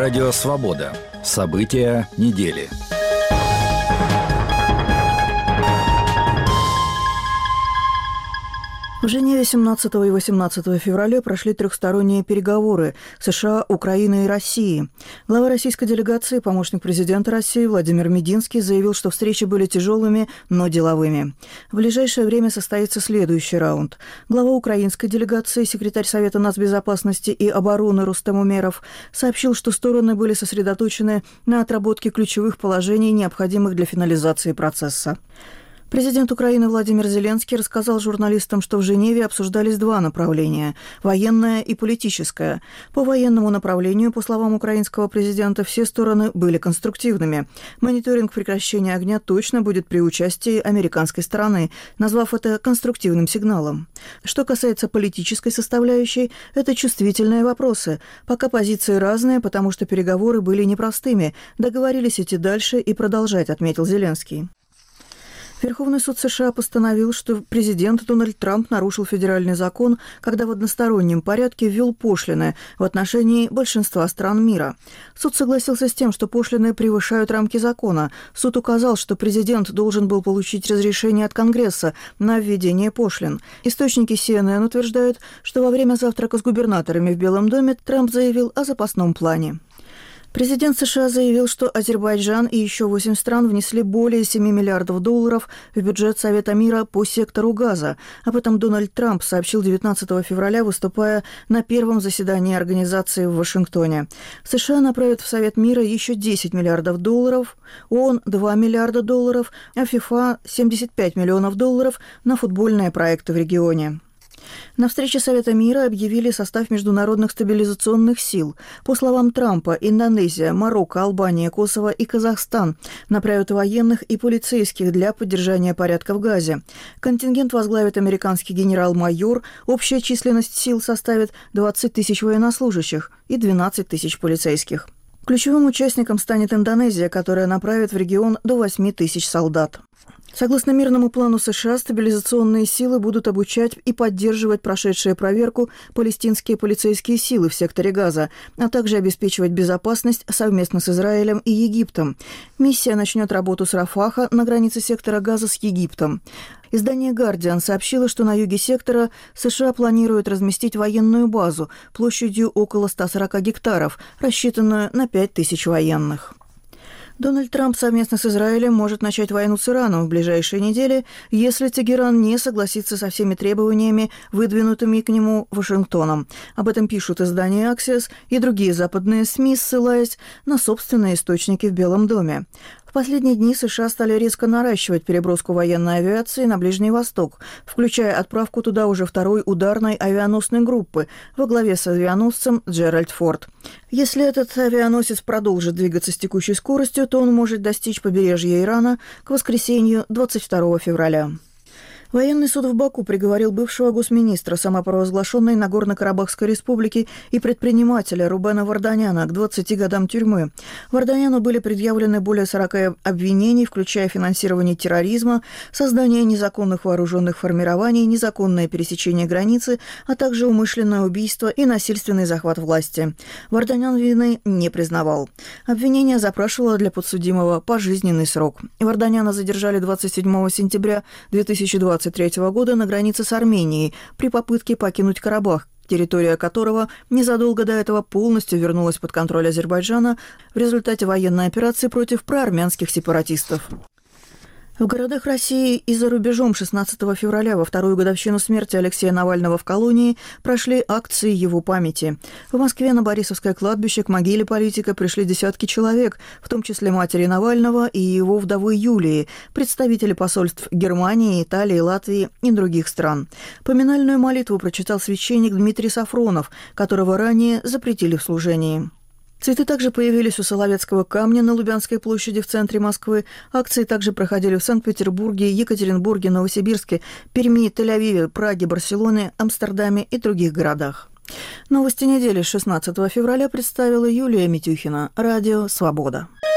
Радио «Свобода». События недели. В Женеве 17 и 18 февраля прошли трехсторонние переговоры США, Украины и России. Глава российской делегации, помощник президента России Владимир Мединский заявил, что встречи были тяжелыми, но деловыми. В ближайшее время состоится следующий раунд. Глава украинской делегации, секретарь Совета нацбезопасности и обороны Рустем Умеров, сообщил, что стороны были сосредоточены на отработке ключевых положений, необходимых для финализации процесса. Президент Украины Владимир Зеленский рассказал журналистам, что в Женеве обсуждались два направления – военное и политическое. По военному направлению, по словам украинского президента, все стороны были конструктивными. Мониторинг прекращения огня точно будет при участии американской стороны, назвав это конструктивным сигналом. Что касается политической составляющей, это чувствительные вопросы. Пока позиции разные, потому что переговоры были непростыми. Договорились идти дальше и продолжать, отметил Зеленский. Верховный суд США постановил, что президент Дональд Трамп нарушил федеральный закон, когда в одностороннем порядке ввел пошлины в отношении большинства стран мира. Суд согласился с тем, что пошлины превышают рамки закона. Суд указал, что президент должен был получить разрешение от Конгресса на введение пошлин. Источники CNN утверждают, что во время завтрака с губернаторами в Белом доме Трамп заявил о запасном плане. Президент США заявил, что Азербайджан и еще 8 стран внесли более $7 миллиардов в бюджет Совета мира по сектору Газа. Об этом Дональд Трамп сообщил 19 февраля, выступая на первом заседании организации в Вашингтоне. США направят в Совет мира еще $10 миллиардов, ООН $2 миллиарда, а ФИФА $75 миллионов на футбольные проекты в регионе. На встрече Совета мира объявили состав международных стабилизационных сил. По словам Трампа, Индонезия, Марокко, Албания, Косово и Казахстан направят военных и полицейских для поддержания порядка в Газе. Контингент возглавит американский генерал-майор. Общая численность сил составит 20 тысяч военнослужащих и 12 тысяч полицейских. Ключевым участником станет Индонезия, которая направит в регион до 8 тысяч солдат. Согласно мирному плану США, стабилизационные силы будут обучать и поддерживать прошедшие проверку палестинские полицейские силы в секторе Газа, а также обеспечивать безопасность совместно с Израилем и Египтом. Миссия начнет работу с Рафаха на границе сектора Газа с Египтом. Издание «Гардиан» сообщило, что на юге сектора США планируют разместить военную базу площадью около 140 гектаров, рассчитанную на 5000 военных. Дональд Трамп совместно с Израилем может начать войну с Ираном в ближайшие недели, если Тегеран не согласится со всеми требованиями, выдвинутыми к нему Вашингтоном. Об этом пишут издания «Аксиос» и другие западные СМИ, ссылаясь на собственные источники в Белом доме. В последние дни США стали резко наращивать переброску военной авиации на Ближний Восток, включая отправку туда уже второй ударной авианосной группы во главе с авианосцем Джеральд Форд. Если этот авианосец продолжит двигаться с текущей скоростью, то он может достичь побережья Ирана к воскресенью 22 февраля. Военный суд в Баку приговорил бывшего госминистра самопровозглашенной Нагорно-Карабахской республики и предпринимателя Рубена Варданяна к 20 годам тюрьмы. Варданяну были предъявлены более 40 обвинений, включая финансирование терроризма, создание незаконных вооруженных формирований, незаконное пересечение границы, а также умышленное убийство и насильственный захват власти. Варданян вины не признавал. Обвинение запрашивало для подсудимого пожизненный срок. Варданяна задержали 27 сентября 2023 года на границе с Арменией при попытке покинуть Карабах, территория которого незадолго до этого полностью вернулась под контроль Азербайджана в результате военной операции против проармянских сепаратистов. В городах России и за рубежом 16 февраля во вторую годовщину смерти Алексея Навального в колонии прошли акции его памяти. В Москве на Борисовское кладбище к могиле политика пришли десятки человек, в том числе матери Навального и его вдовы Юлии, представители посольств Германии, Италии, Латвии и других стран. Поминальную молитву прочитал священник Дмитрий Сафронов, которого ранее запретили в служении. Цветы также появились у Соловецкого камня на Лубянской площади в центре Москвы. Акции также проходили в Санкт-Петербурге, Екатеринбурге, Новосибирске, Перми, Тель-Авиве, Праге, Барселоне, Амстердаме и других городах. Новости недели с 16 февраля представила Юлия Митюхина. Радио «Свобода».